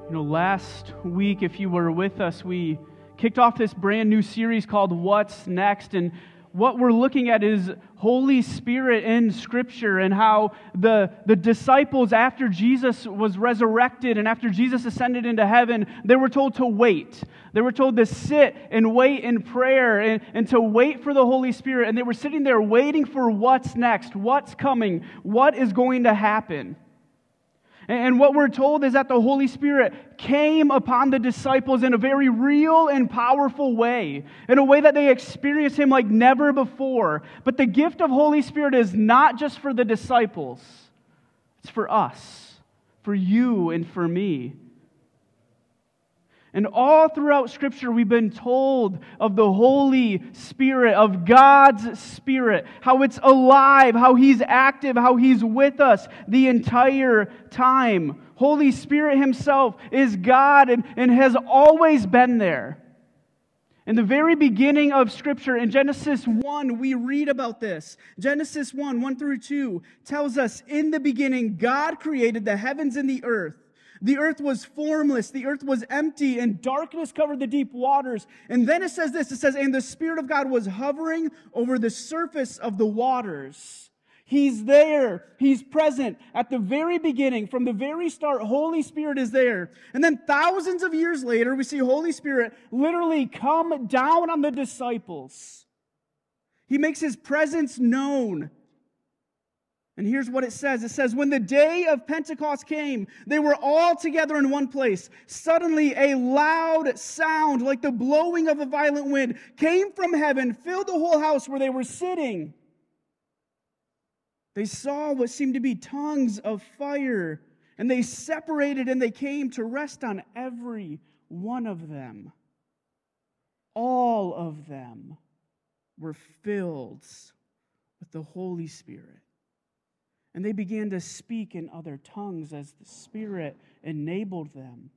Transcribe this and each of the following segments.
Last week, if you were with us, we kicked off this brand new series called What's Next? And what we're looking at is Holy Spirit in Scripture and how the disciples, after Jesus was resurrected and after Jesus ascended into heaven, they were told to wait. They were told to sit and wait in prayer and to wait for the Holy Spirit. And they were sitting there waiting for what's next, what's coming, what is going to happen. And what we're told is that the Holy Spirit came upon the disciples in a very real and powerful way, in a way that they experienced Him like never before. But the gift of Holy Spirit is not just for the disciples. It's for us, for you and for me. And all throughout Scripture, we've been told of the Holy Spirit, of God's Spirit, how it's alive, how He's active, how He's with us the entire time. Holy Spirit Himself is God and has always been there. In the very beginning of Scripture, in Genesis 1, we read about this. Genesis 1 through 2, tells us, in the beginning, God created the heavens and the earth. The earth was formless, the earth was empty, and darkness covered the deep waters. And then it says this, it says, and the Spirit of God was hovering over the surface of the waters. He's there, He's present at the very beginning, from the very start, Holy Spirit is there. And then thousands of years later, we see Holy Spirit literally come down on the disciples. He makes His presence known. And here's what it says. It says, when the day of Pentecost came, they were all together in one place. Suddenly a loud sound, like the blowing of a violent wind, came from heaven, filled the whole house where they were sitting. They saw what seemed to be tongues of fire, and they separated and they came to rest on every one of them. All of them were filled with the Holy Spirit. And they began to speak in other tongues as the Spirit enabled them.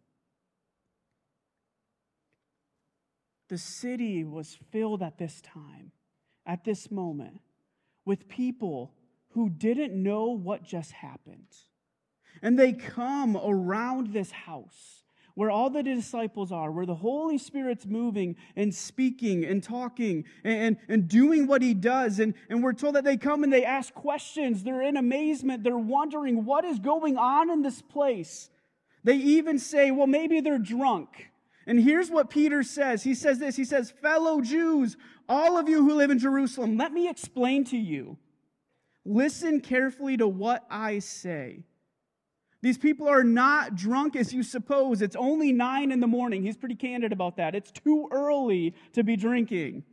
The city was filled at this time, at this moment, with people who didn't know what just happened. And they come around this house where all the disciples are, where the Holy Spirit's moving and speaking and talking and doing what He does. And we're told that they come and they ask questions. They're in amazement. They're wondering what is going on in this place. They even say, well, maybe they're drunk. And here's what Peter says. He says this. He says, fellow Jews, all of you who live in Jerusalem, let me explain to you. Listen carefully to what I say. These people are not drunk as you suppose. It's only 9 a.m. He's pretty candid about that. It's too early to be drinking.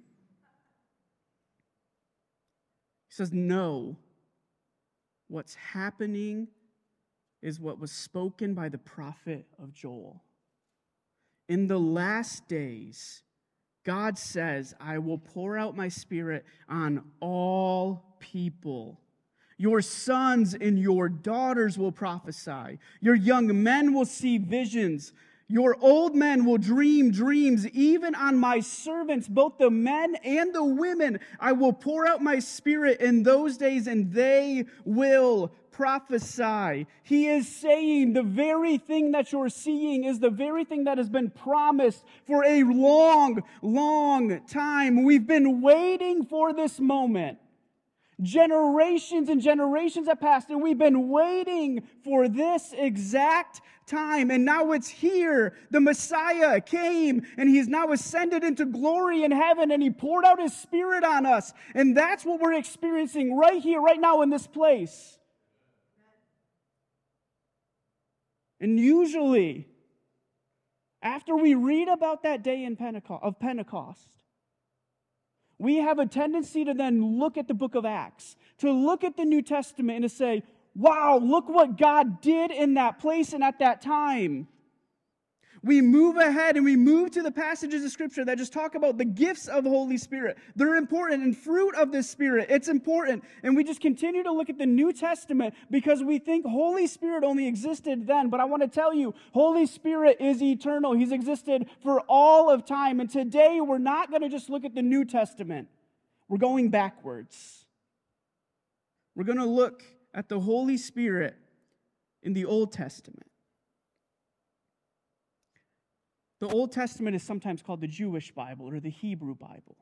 He says, no. What's happening is what was spoken by the prophet of Joel. In the last days, God says, I will pour out my Spirit on all people. Your sons and your daughters will prophesy. Your young men will see visions. Your old men will dream dreams. Even on my servants, both the men and the women, I will pour out my Spirit in those days, and they will prophesy. He is saying the very thing that you're seeing is the very thing that has been promised for a long, long time. We've been waiting for this moment. Generations and generations have passed, and we've been waiting for this exact time. And now it's here. The Messiah came, and He's now ascended into glory in heaven, and He poured out His Spirit on us. And that's what we're experiencing right here, right now in this place. And usually, after we read about that day in Pentecost, we have a tendency to then look at the book of Acts, to look at the New Testament and to say, wow, look what God did in that place and at that time. We move ahead and we move to the passages of Scripture that just talk about the gifts of the Holy Spirit. They're important, and fruit of the Spirit, it's important. And we just continue to look at the New Testament because we think Holy Spirit only existed then. But I want to tell you, Holy Spirit is eternal. He's existed for all of time. And today we're not going to just look at the New Testament. We're going backwards. We're going to look at the Holy Spirit in the Old Testament. The Old Testament is sometimes called the Jewish Bible or the Hebrew Bible.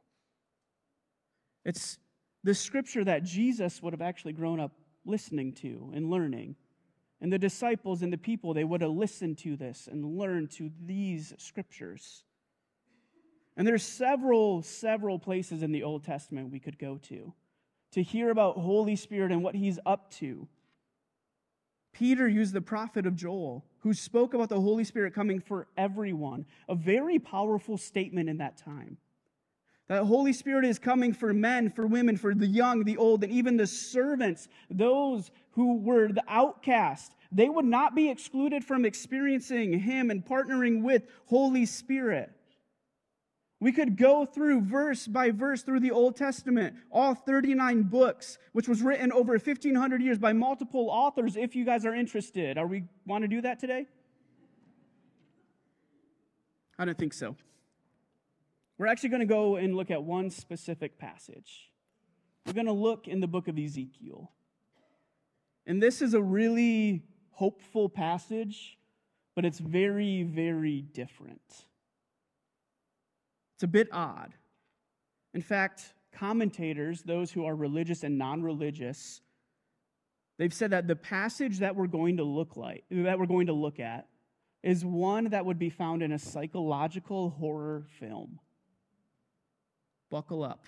It's the scripture that Jesus would have actually grown up listening to and learning. And the disciples and the people, they would have listened to this and learned to these scriptures. And there's several places in the Old Testament we could go to hear about Holy Spirit and what He's up to. Peter used the prophet of Joel, who spoke about the Holy Spirit coming for everyone. A very powerful statement in that time. That Holy Spirit is coming for men, for women, for the young, the old, and even the servants, those who were the outcast. They would not be excluded from experiencing Him and partnering with Holy Spirit. We could go through verse by verse through the Old Testament, all 39 books, which was written over 1,500 years by multiple authors, if you guys are interested. Are we want to do that today? I don't think so. We're actually going to go and look at one specific passage. We're going to look in the book of Ezekiel. And this is a really hopeful passage, but it's very, very different. It's a bit odd. In fact, commentators, those who are religious and non-religious, they've said that the passage that we're going to look at is one that would be found in a psychological horror film. Buckle up.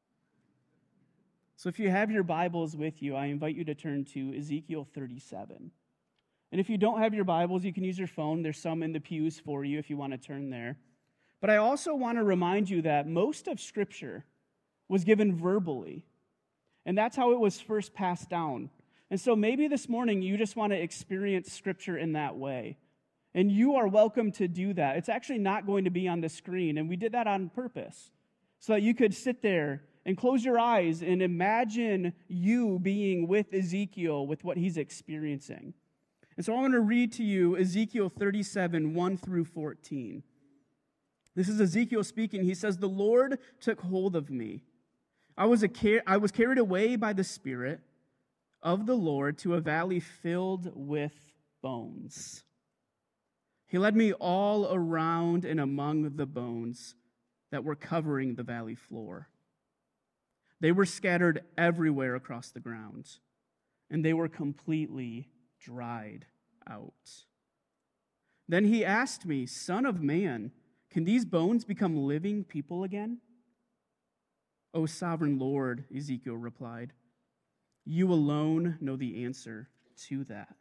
So if you have your Bibles with you, I invite you to turn to Ezekiel 37. And if you don't have your Bibles, you can use your phone. There's some in the pews for you if you want to turn there. But I also want to remind you that most of Scripture was given verbally. And that's how it was first passed down. And so maybe this morning you just want to experience Scripture in that way. And you are welcome to do that. It's actually not going to be on the screen. And we did that on purpose, so that you could sit there and close your eyes and imagine you being with Ezekiel with what he's experiencing. And so I want to read to you Ezekiel 37, 1 through 14. This is Ezekiel speaking. He says, "The Lord took hold of me. I was carried away by the Spirit of the Lord to a valley filled with bones. He led me all around and among the bones that were covering the valley floor. They were scattered everywhere across the ground, and they were completely dried out. Then he asked me, 'Son of man, can these bones become living people again?' 'O sovereign Lord,' Ezekiel replied, 'you alone know the answer to that.'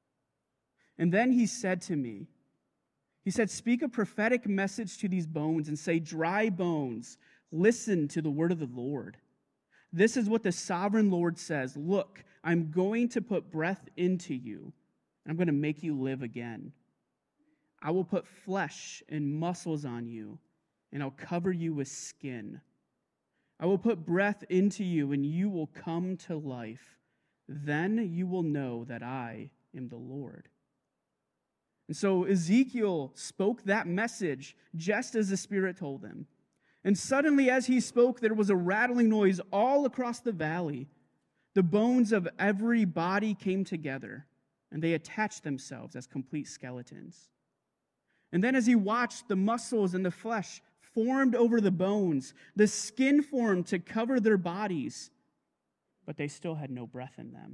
And then he said to me, 'Speak a prophetic message to these bones and say, dry bones, listen to the word of the Lord. This is what the sovereign Lord says. Look, I'm going to put breath into you, and I'm going to make you live again. I will put flesh and muscles on you, and I'll cover you with skin. I will put breath into you, and you will come to life. Then you will know that I am the Lord.'" And so Ezekiel spoke that message just as the Spirit told him. And suddenly as he spoke, there was a rattling noise all across the valley. The bones of every body came together, and they attached themselves as complete skeletons. And then as he watched, the muscles and the flesh formed over the bones. The skin formed to cover their bodies, but they still had no breath in them.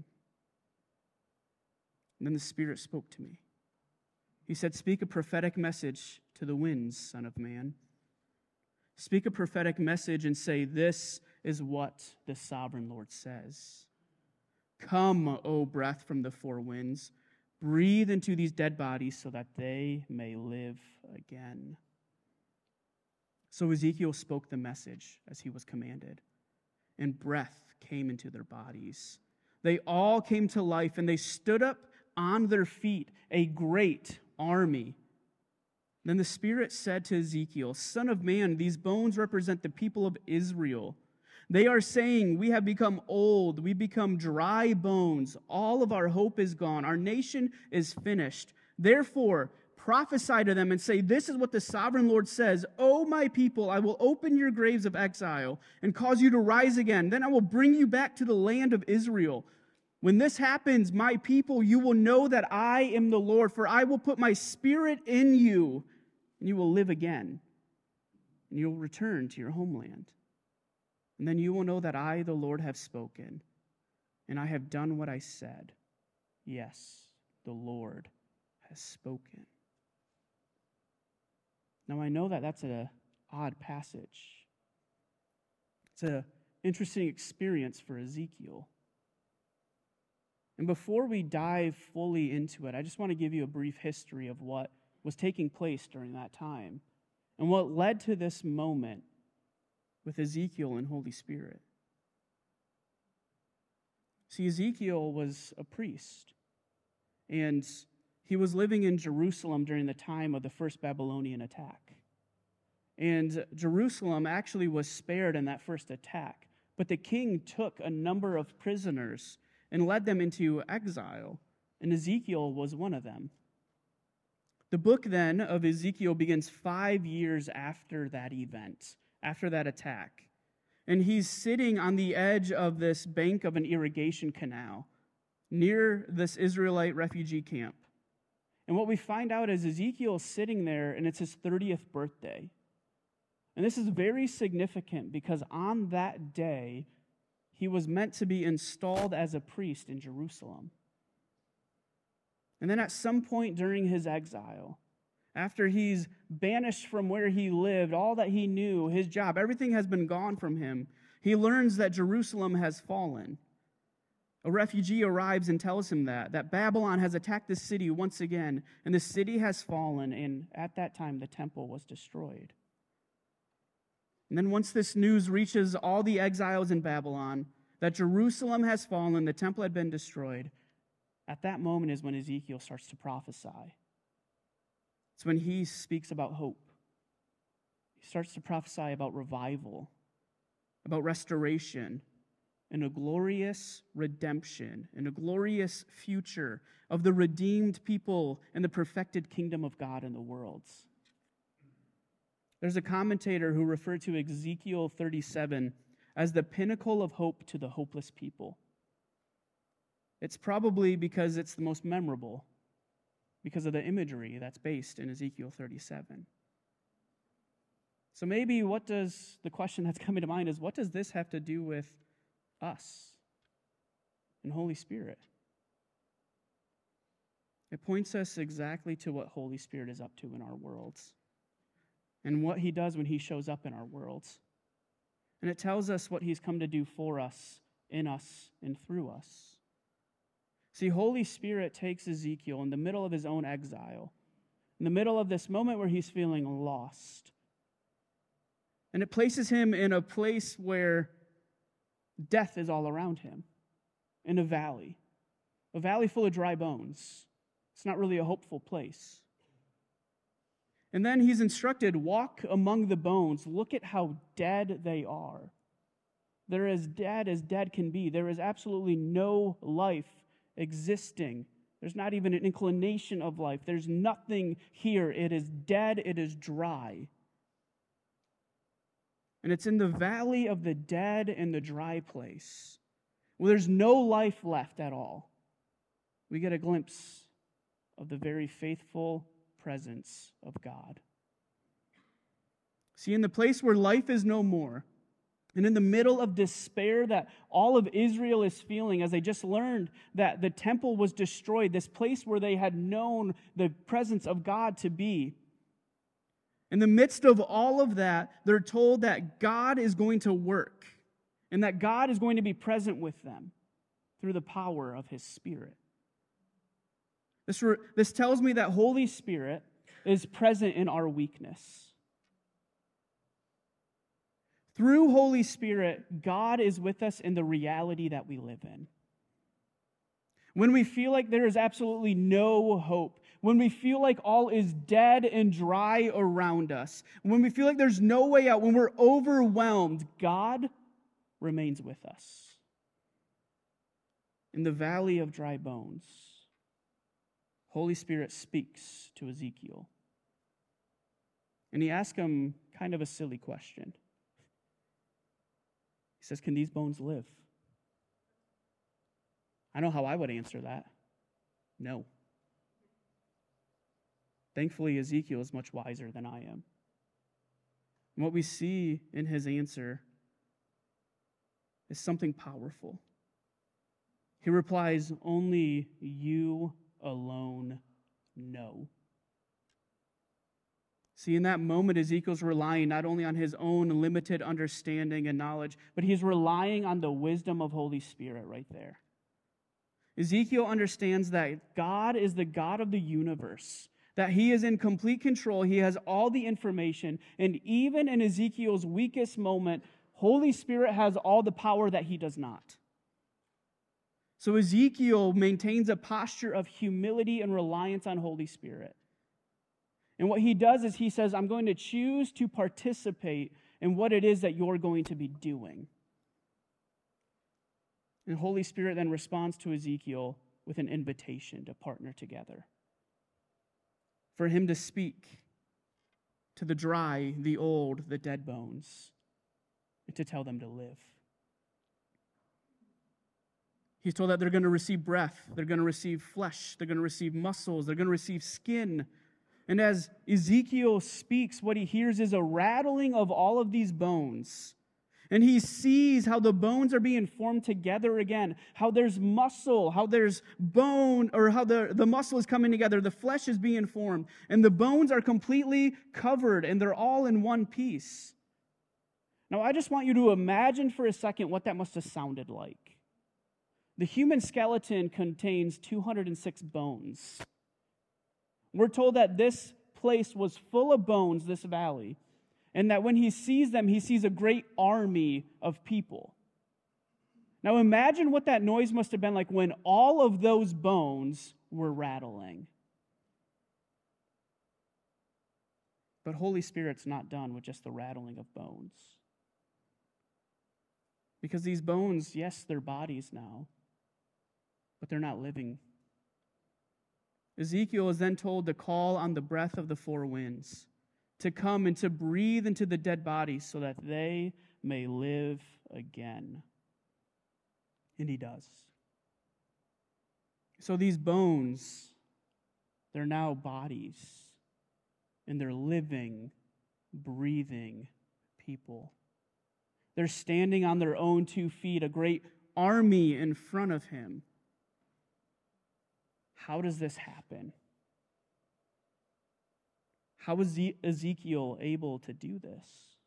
And then the Spirit spoke to me. He said, "Speak a prophetic message to the winds, Son of man. Speak a prophetic message and say, this is what the sovereign Lord says. Come, O breath from the four winds. Breathe into these dead bodies so that they may live again." So Ezekiel spoke the message as he was commanded, and breath came into their bodies. They all came to life, and they stood up on their feet, a great army. Then the Spirit said to Ezekiel, "Son of man, these bones represent the people of Israel. They are saying, we have become old, we become dry bones. All of our hope is gone. Our nation is finished. Therefore, prophesy to them and say, this is what the sovereign Lord says. O my people, I will open your graves of exile and cause you to rise again. Then I will bring you back to the land of Israel. When this happens, my people, you will know that I am the Lord, for I will put my Spirit in you, and you will live again, and you will return to your homeland. And then you will know that I, the Lord, have spoken, and I have done what I said. Yes, the Lord has spoken. Now, I know that that's an odd passage. It's an interesting experience for Ezekiel. And before we dive fully into it, I just want to give you a brief history of what was taking place during that time and what led to this moment with Ezekiel and Holy Spirit. See, Ezekiel was a priest, and he was living in Jerusalem during the time of the first Babylonian attack. And Jerusalem actually was spared in that first attack, but the king took a number of prisoners and led them into exile, and Ezekiel was one of them. The book then of Ezekiel begins 5 years after that event, after that attack. And he's sitting on the edge of this bank of an irrigation canal near this Israelite refugee camp. And what we find out is Ezekiel's sitting there, and it's his 30th birthday. And this is very significant because on that day, he was meant to be installed as a priest in Jerusalem. And then at some point during his exile, after he's banished from where he lived, all that he knew, his job, everything has been gone from him, he learns that Jerusalem has fallen. A refugee arrives and tells him that Babylon has attacked the city once again, and the city has fallen, and at that time the temple was destroyed. And then once this news reaches all the exiles in Babylon, that Jerusalem has fallen, the temple had been destroyed, at that moment is when Ezekiel starts to prophesy. It's when he speaks about hope. He starts to prophesy about revival, about restoration, and a glorious redemption, and a glorious future of the redeemed people and the perfected kingdom of God in the world. There's a commentator who referred to Ezekiel 37 as the pinnacle of hope to the hopeless people. It's probably because it's the most memorable, because of the imagery that's based in Ezekiel 37. So maybe the question that's coming to mind is, what does this have to do with us and Holy Spirit? It points us exactly to what Holy Spirit is up to in our worlds and what he does when he shows up in our worlds. And it tells us what he's come to do for us, in us, and through us. See, Holy Spirit takes Ezekiel in the middle of his own exile, in the middle of this moment where he's feeling lost. And it places him in a place where death is all around him, in a valley full of dry bones. It's not really a hopeful place. And then he's instructed, walk among the bones. Look at how dead they are. They're as dead can be. There is absolutely no life existing. There's not even an inclination of life. There's nothing here. It is dead. It is dry. And it's in the valley of the dead and the dry place, where there's no life left at all, we get a glimpse of the very faithful presence of God. See, in the place where life is no more, and in the middle of despair that all of Israel is feeling as they just learned that the temple was destroyed, this place where they had known the presence of God to be, in the midst of all of that, they're told that God is going to work and that God is going to be present with them through the power of his Spirit. This tells me that Holy Spirit is present in our weakness. Through Holy Spirit, God is with us in the reality that we live in. When we feel like there is absolutely no hope, when we feel like all is dead and dry around us, when we feel like there's no way out, when we're overwhelmed, God remains with us. In the valley of dry bones, Holy Spirit speaks to Ezekiel. And he asks him kind of a silly question. He says, can these bones live? I know how I would answer that. No. Thankfully, Ezekiel is much wiser than I am. And what we see in his answer is something powerful. He replies, "Only you alone know." See, in that moment, Ezekiel's relying not only on his own limited understanding and knowledge, but he's relying on the wisdom of Holy Spirit right there. Ezekiel understands that God is the God of the universe, that he is in complete control, he has all the information, and even in Ezekiel's weakest moment, Holy Spirit has all the power that he does not. So Ezekiel maintains a posture of humility and reliance on Holy Spirit. And what he does is he says, I'm going to choose to participate in what it is that you're going to be doing. And Holy Spirit then responds to Ezekiel with an invitation to partner together. For him to speak to the dry, the old, the dead bones, and to tell them to live. He's told that they're going to receive breath, they're going to receive flesh, they're going to receive muscles, they're going to receive skin. And as Ezekiel speaks, what he hears is a rattling of all of these bones. And he sees how the bones are being formed together again, how there's muscle, how there's bone, or how the muscle is coming together, the flesh is being formed, and the bones are completely covered, and they're all in one piece. Now, I just want you to imagine for a second what that must have sounded like. The human skeleton contains 206 bones. We're told that this place was full of bones, this valley, and that when he sees them, he sees a great army of people. Now imagine what that noise must have been like when all of those bones were rattling. But Holy Spirit's not done with just the rattling of bones. Because these bones, yes, they're bodies now, but they're not living. Ezekiel is then told to call on the breath of the four winds, to come and to breathe into the dead bodies so that they may live again. And he does. So these bones, they're now bodies, and they're living, breathing people. They're standing on their own 2 feet, a great army in front of him. How does this happen? How is Ezekiel able to do this?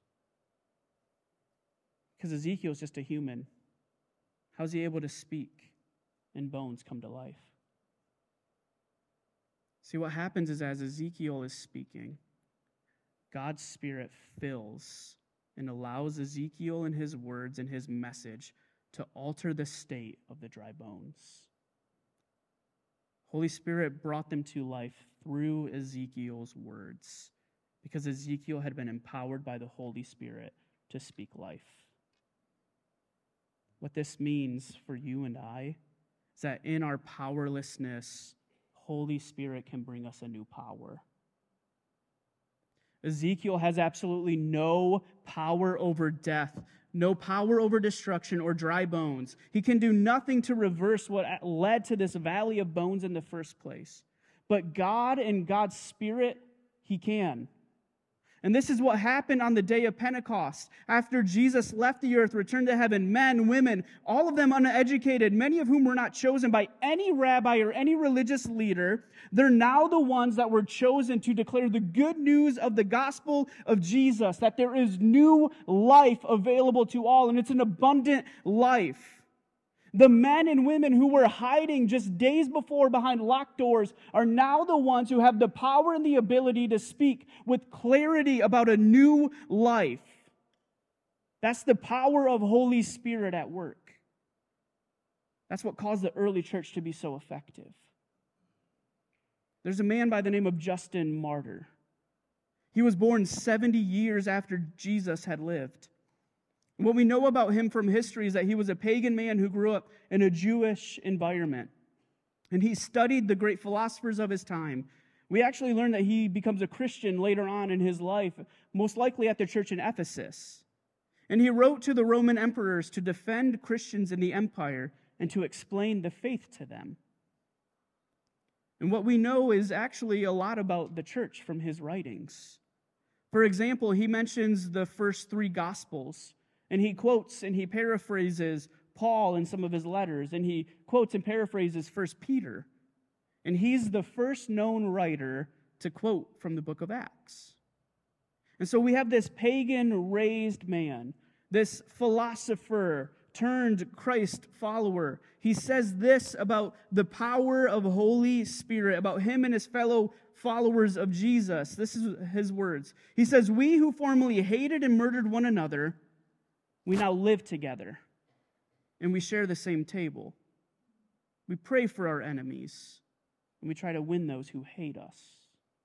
Because Ezekiel is just a human. How is he able to speak and bones come to life? See, what happens is as Ezekiel is speaking, God's Spirit fills and allows Ezekiel and his words and his message to alter the state of the dry bones. Holy Spirit brought them to life through Ezekiel's words because Ezekiel had been empowered by the Holy Spirit to speak life. What this means for you and I is that in our powerlessness, Holy Spirit can bring us a new power. Ezekiel has absolutely no power over death, no power over destruction or dry bones. He can do nothing to reverse what led to this valley of bones in the first place. But God and God's Spirit, he can. And this is what happened on the day of Pentecost. After Jesus left the earth, returned to heaven, men, women, all of them uneducated, many of whom were not chosen by any rabbi or any religious leader, they're now the ones that were chosen to declare the good news of the gospel of Jesus, that there is new life available to all, and it's an abundant life. The men and women who were hiding just days before behind locked doors are now the ones who have the power and the ability to speak with clarity about a new life. That's the power of Holy Spirit at work. That's what caused the early church to be so effective. There's a man by the name of Justin Martyr. He was born 70 years after Jesus had lived. What we know about him from history is that he was a pagan man who grew up in a Jewish environment. And he studied the great philosophers of his time. We actually learn that he becomes a Christian later on in his life, most likely at the church in Ephesus. And he wrote to the Roman emperors to defend Christians in the empire and to explain the faith to them. And what we know is actually a lot about the church from his writings. For example, he mentions the first 3 Gospels, and he quotes and he paraphrases Paul in some of his letters, and he quotes and paraphrases 1 Peter. And he's the first known writer to quote from the book of Acts. And so we have this pagan-raised man, this philosopher turned Christ follower. He says this about the power of Holy Spirit, about him and his fellow followers of Jesus. This is his words. He says, "We who formerly hated and murdered one another, we now live together, and we share the same table. We pray for our enemies, and we try to win those who hate us."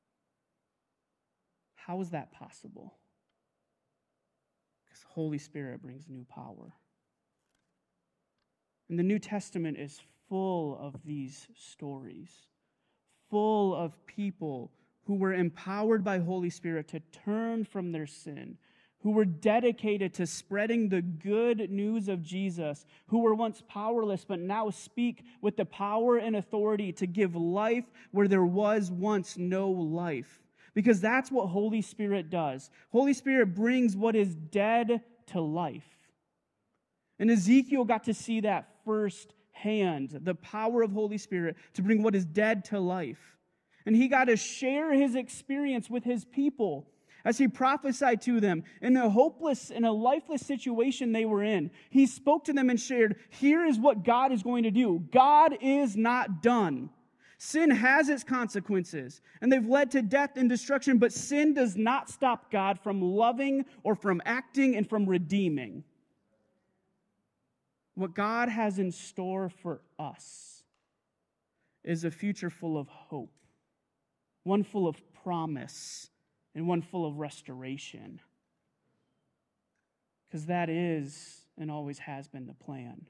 How is that possible? Because the Holy Spirit brings new power. And the New Testament is full of these stories, full of people who were empowered by Holy Spirit to turn from their sin, who were dedicated to spreading the good news of Jesus, who were once powerless but now speak with the power and authority to give life where there was once no life. Because that's what Holy Spirit does. Holy Spirit brings what is dead to life. And Ezekiel got to see that firsthand, the power of Holy Spirit to bring what is dead to life. And he got to share his experience with his people as he prophesied to them in a hopeless and a lifeless situation they were in. He spoke to them and shared, here is what God is going to do. God is not done. Sin has its consequences, and they've led to death and destruction, but sin does not stop God from loving or from acting and from redeeming. What God has in store for us is a future full of hope, one full of promise, and one full of restoration. Because that is and always has been the plan.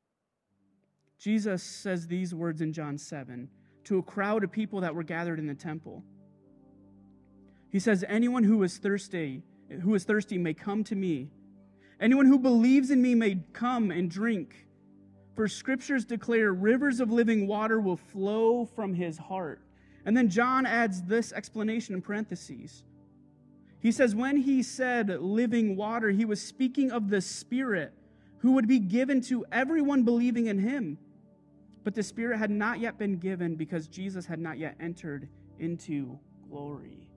Jesus says these words in John 7 to a crowd of people that were gathered in the temple. He says, "Anyone who is thirsty may come to me. Anyone who believes in me may come and drink. For scriptures declare rivers of living water will flow from his heart." And then John adds this explanation in parentheses. He says, when he said living water, he was speaking of the Spirit who would be given to everyone believing in him. But the Spirit had not yet been given because Jesus had not yet entered into glory.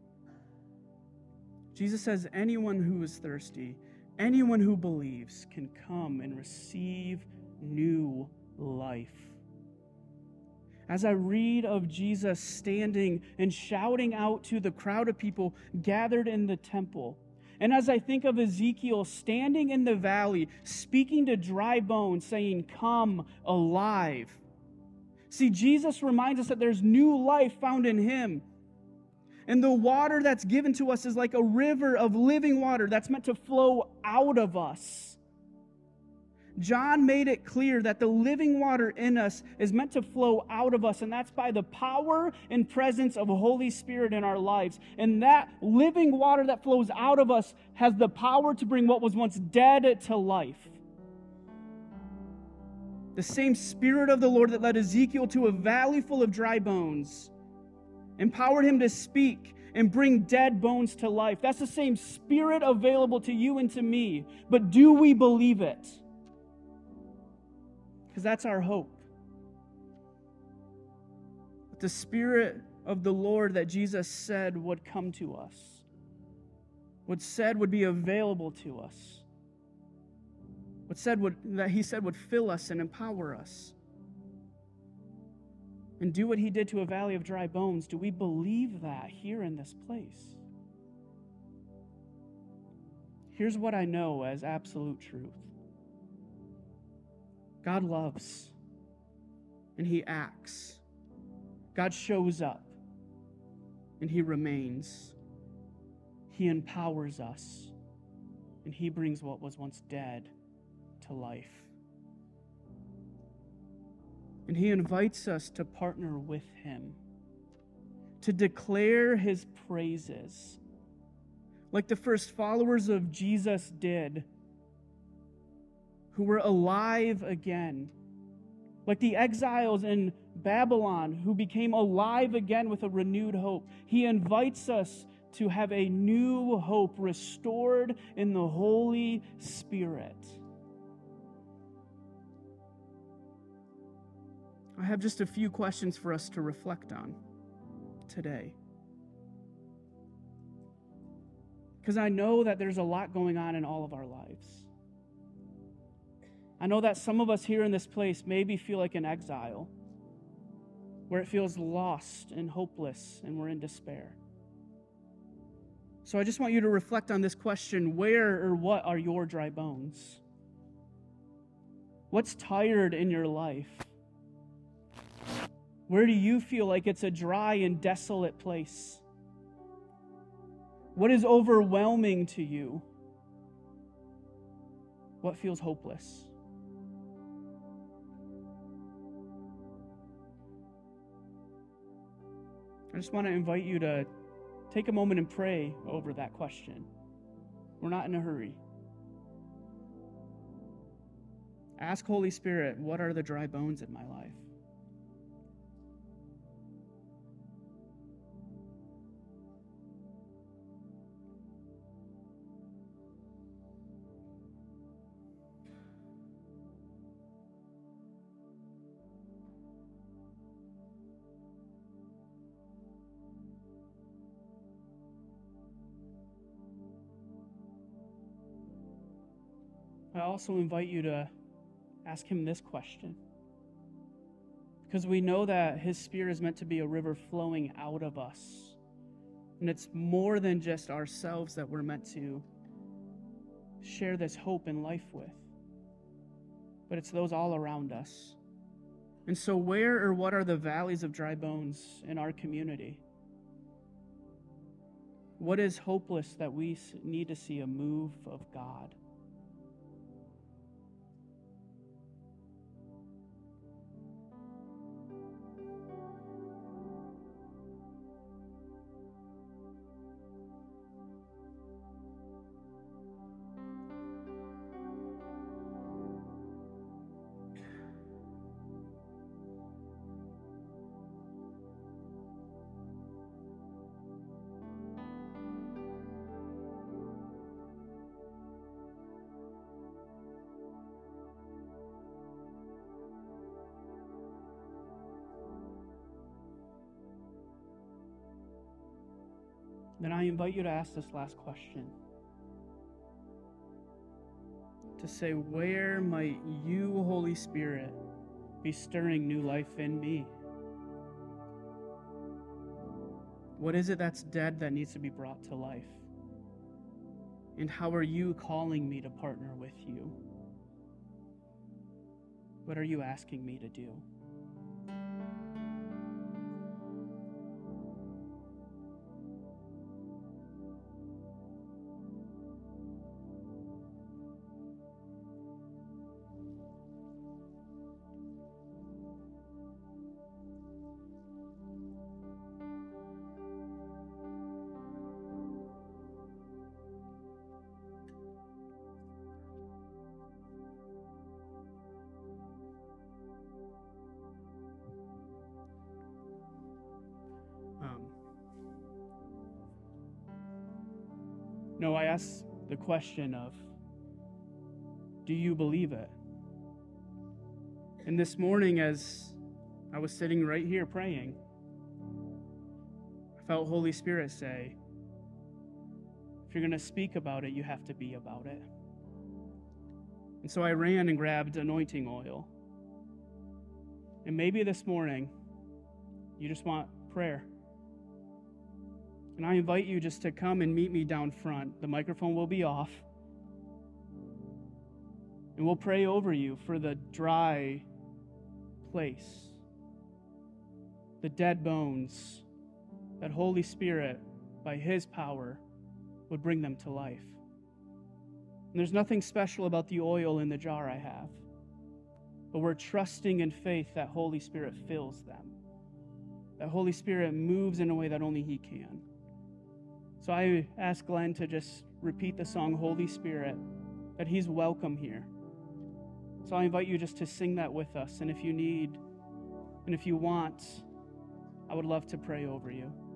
Jesus says anyone who is thirsty, anyone who believes can come and receive new life. As I read of Jesus standing and shouting out to the crowd of people gathered in the temple, and as I think of Ezekiel standing in the valley, speaking to dry bones, saying, "Come alive." See, Jesus reminds us that there's new life found in him. And the water that's given to us is like a river of living water that's meant to flow out of us. John made it clear that the living water in us is meant to flow out of us, and that's by the power and presence of the Holy Spirit in our lives. And that living water that flows out of us has the power to bring what was once dead to life. The same Spirit of the Lord that led Ezekiel to a valley full of dry bones empowered him to speak and bring dead bones to life. That's the same Spirit available to you and to me. But do we believe it? Because that's our hope. The Spirit of the Lord that Jesus said would come to us, what said would be available to us, that he said would fill us and empower us. And do what he did to a valley of dry bones. Do we believe that here in this place? Here's what I know as absolute truth. God loves, and he acts. God shows up, and he remains. He empowers us, and he brings what was once dead to life. And he invites us to partner with him, to declare his praises, like the first followers of Jesus did, who were alive again, like the exiles in Babylon, who became alive again with a renewed hope. He invites us to have a new hope restored in the Holy Spirit. I have just a few questions for us to reflect on today. Because I know that there's a lot going on in all of our lives. I know that some of us here in this place maybe feel like in exile, where it feels lost and hopeless and we're in despair. So I just want you to reflect on this question: where or what are your dry bones? What's tired in your life? Where do you feel like it's a dry and desolate place? What is overwhelming to you? What feels hopeless? I just want to invite you to take a moment and pray over that question. We're not in a hurry. Ask Holy Spirit, what are the dry bones in my life? I also invite you to ask him this question, because we know that his Spirit is meant to be a river flowing out of us. And it's more than just ourselves that we're meant to share this hope and life with, but it's those all around us. And so where or what are the valleys of dry bones in our community? What is hopeless that we need to see a move of God? Then I invite you to ask this last question. To say, where might you, Holy Spirit, be stirring new life in me? What is it that's dead that needs to be brought to life? And how are you calling me to partner with you? What are you asking me to do? No, I asked the question of, do you believe it? And this morning, as I was sitting right here praying, I felt Holy Spirit say, if you're going to speak about it, you have to be about it. And so I ran and grabbed anointing oil. And maybe this morning, you just want prayer. And I invite you just to come and meet me down front. The microphone will be off. And we'll pray over you for the dry place, the dead bones, that Holy Spirit, by His power, would bring them to life. And there's nothing special about the oil in the jar I have, but we're trusting in faith that Holy Spirit fills them, that Holy Spirit moves in a way that only He can. So I ask Glenn to just repeat the song, Holy Spirit, that He's welcome here. So I invite you just to sing that with us. And if you need And if you want, I would love to pray over you.